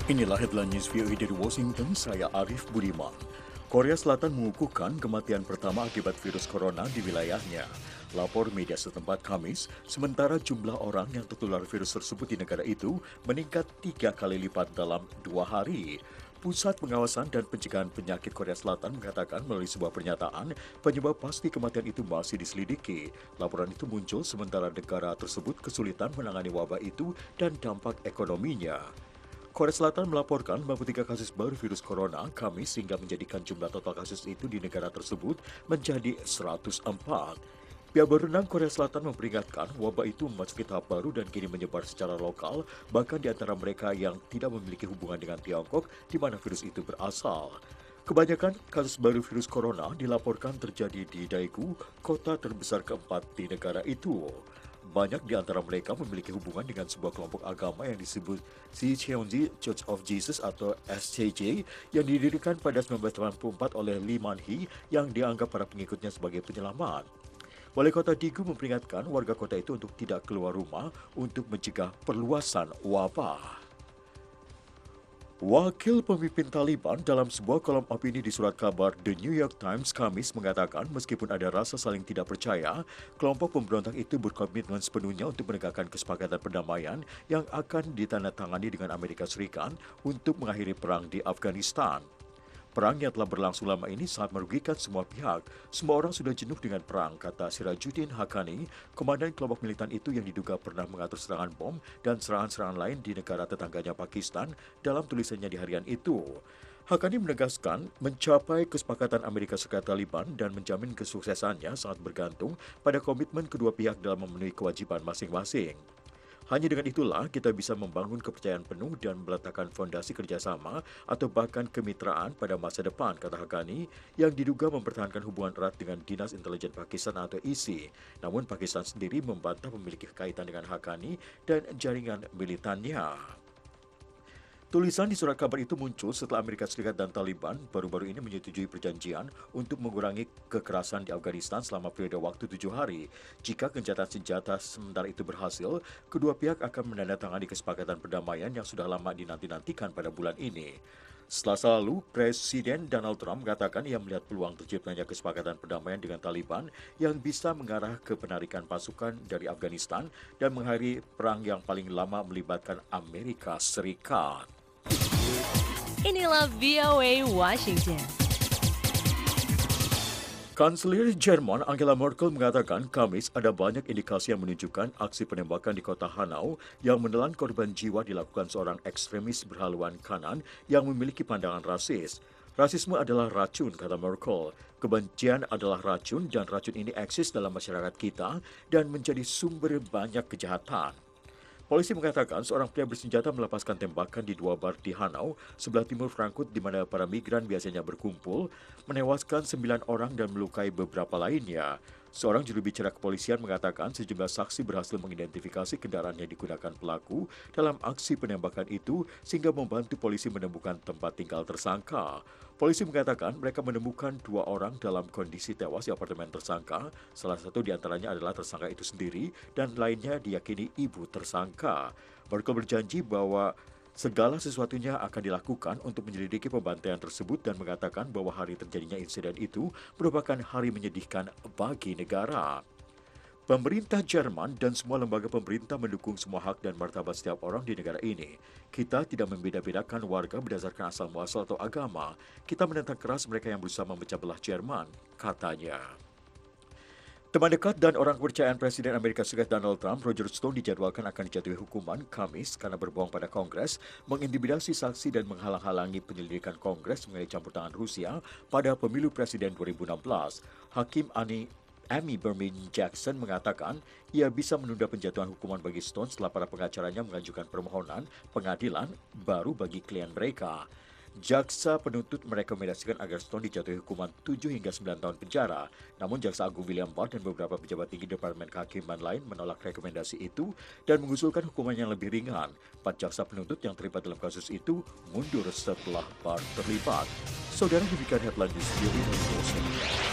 Inilah headline news VOA dari Washington, saya Arif Budiman. Korea Selatan mengukuhkan kematian pertama akibat virus corona di wilayahnya. Lapor media setempat Kamis, sementara jumlah orang yang tertular virus tersebut di negara itu meningkat 3 kali lipat dalam 2 hari. Pusat Pengawasan dan Pencegahan Penyakit Korea Selatan mengatakan melalui sebuah pernyataan, penyebab pasti kematian itu masih diselidiki. Laporan itu muncul sementara negara tersebut kesulitan menangani wabah itu dan dampak ekonominya. Korea Selatan melaporkan 53 kasus baru virus corona Kamis sehingga menjadikan jumlah total kasus itu di negara tersebut menjadi 104. Pihak berenang Korea Selatan memperingatkan wabah itu memasuki tahap baru dan kini menyebar secara lokal, bahkan di antara mereka yang tidak memiliki hubungan dengan Tiongkok di mana virus itu berasal. Kebanyakan kasus baru virus corona dilaporkan terjadi di Daegu, kota terbesar keempat di negara itu. Banyak di antara mereka memiliki hubungan dengan sebuah kelompok agama yang disebut Cheonji Church of Jesus atau SCJ yang didirikan pada 1984 oleh Lee Man-hee yang dianggap para pengikutnya sebagai penyelamat. Wali kota Daegu memperingatkan warga kota itu untuk tidak keluar rumah untuk mencegah perluasan wabah. Wakil pemimpin Taliban dalam sebuah kolom opini di surat kabar The New York Times Kamis mengatakan meskipun ada rasa saling tidak percaya, kelompok pemberontak itu berkomitmen sepenuhnya untuk menegakkan kesepakatan perdamaian yang akan ditandatangani dengan Amerika Serikat untuk mengakhiri perang di Afghanistan. Perang yang telah berlangsung lama ini sangat merugikan semua pihak. Semua orang sudah jenuh dengan perang, kata Sirajuddin Haqqani, komandan kelompok militan itu yang diduga pernah mengatur serangan bom dan serangan-serangan lain di negara tetangganya Pakistan dalam tulisannya di harian itu. Haqqani menegaskan mencapai kesepakatan Amerika Serikat Taliban dan menjamin kesuksesannya sangat bergantung pada komitmen kedua pihak dalam memenuhi kewajiban masing-masing. Hanya dengan itulah kita bisa membangun kepercayaan penuh dan meletakkan fondasi kerjasama atau bahkan kemitraan pada masa depan, kata Haqqani, yang diduga mempertahankan hubungan erat dengan Dinas Intelijen Pakistan atau ISI. Namun Pakistan sendiri membantah memiliki kaitan dengan Haqqani dan jaringan militannya. Tulisan di surat kabar itu muncul setelah Amerika Serikat dan Taliban baru-baru ini menyetujui perjanjian untuk mengurangi kekerasan di Afghanistan selama periode waktu 7 hari. Jika gencatan senjata sementara itu berhasil, kedua pihak akan menandatangani kesepakatan perdamaian yang sudah lama dinanti-nantikan pada bulan ini. Selasa lalu, Presiden Donald Trump mengatakan ia melihat peluang terciptanya kesepakatan perdamaian dengan Taliban yang bisa mengarah ke penarikan pasukan dari Afghanistan dan mengakhiri perang yang paling lama melibatkan Amerika Serikat. Inilah VOA Washington. Kanselir Jerman Angela Merkel mengatakan Kamis ada banyak indikasi yang menunjukkan aksi penembakan di kota Hanau yang menelan korban jiwa dilakukan seorang ekstremis berhaluan kanan yang memiliki pandangan rasis. Rasisme adalah racun, kata Merkel. Kebencian adalah racun dan racun ini eksis dalam masyarakat kita dan menjadi sumber banyak kejahatan. Polisi mengatakan seorang pria bersenjata melepaskan tembakan di 2 bar di Hanau, sebelah timur Frankfurt di mana para migran biasanya berkumpul, menewaskan 9 orang dan melukai beberapa lainnya. Seorang juru bicara kepolisian mengatakan sejumlah saksi berhasil mengidentifikasi kendaraan yang digunakan pelaku dalam aksi penembakan itu sehingga membantu polisi menemukan tempat tinggal tersangka. Polisi mengatakan mereka menemukan 2 orang dalam kondisi tewas di apartemen tersangka. Salah satu di antaranya adalah tersangka itu sendiri dan lainnya diyakini ibu tersangka. Mereka berjanji bahwa segala sesuatunya akan dilakukan untuk menyelidiki pembantaian tersebut dan mengatakan bahwa hari terjadinya insiden itu merupakan hari menyedihkan bagi negara. Pemerintah Jerman dan semua lembaga pemerintah mendukung semua hak dan martabat setiap orang di negara ini. Kita tidak membeda-bedakan warga berdasarkan asal-muasal atau agama. Kita menentang keras mereka yang berusaha memecah belah Jerman, katanya. Teman dekat dan orang kepercayaan Presiden Amerika Serikat Donald Trump, Roger Stone, dijadwalkan akan dijatuhi hukuman Kamis karena berbohong pada Kongres, mengintimidasi saksi dan menghalang-halangi penyelidikan Kongres mengenai campur tangan Rusia pada pemilu Presiden 2016. Hakim Amy Berman Jackson mengatakan ia bisa menunda penjatuhan hukuman bagi Stone setelah para pengacaranya mengajukan permohonan pengadilan baru bagi klien mereka. Jaksa penuntut merekomendasikan agar Stone dijatuhi hukuman 7 hingga 9 tahun penjara. Namun Jaksa Agung William Barr dan beberapa pejabat tinggi Departemen Kehakiman lain menolak rekomendasi itu dan mengusulkan hukuman yang lebih ringan. 4 jaksa penuntut yang terlibat dalam kasus itu mundur setelah Barr terlibat. Saudara, demikian headline di studio ini.